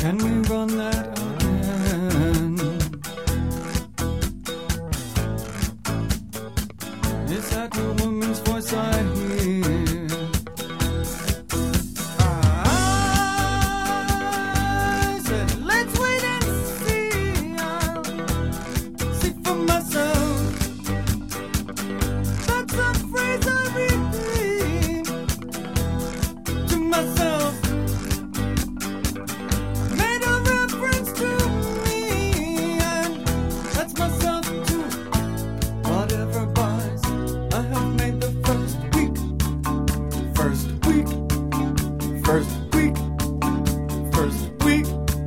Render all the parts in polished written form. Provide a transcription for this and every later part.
Can we run that again? Is that the woman's voice I hear? I said, let's wait and see. I'll see for myself. That's a phrase I repeat to myself. Made a reference to me, and that's myself too. Whatever buys, I have made the first week, first week, first week, first week.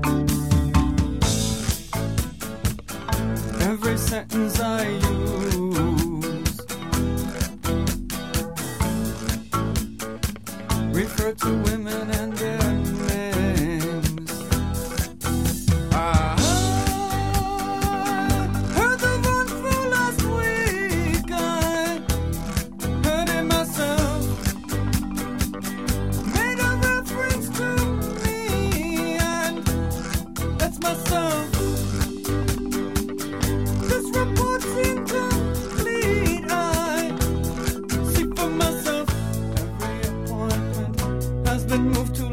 Every sentence I use refer to women and their names. I heard the one from last week. I heard it myself. Made a reference to me, and that's myself. This report's incomplete. I see for myself. Every appointment has been moved to